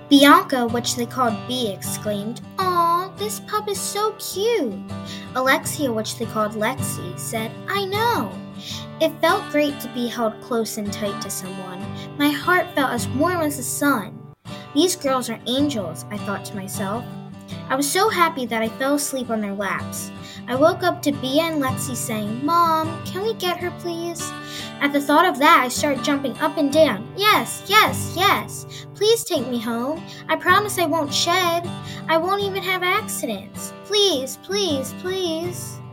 Bianca, which they called Bee, exclaimed, "Aw, this pup is so cute." Alexia, which they called Lexi, said, "I know." It felt great to be held close and tight to someone. My heart felt as warm as the sun. These girls are angels, I thought to myself. I was so happy that I fell asleep on their laps. I woke up to Bea and Lexi saying, "Mom, can we get her, please?" At the thought of that, I started jumping up and down. Yes, yes, yes. Please take me home. I promise I won't shed. I won't even have accidents. Please, please, please.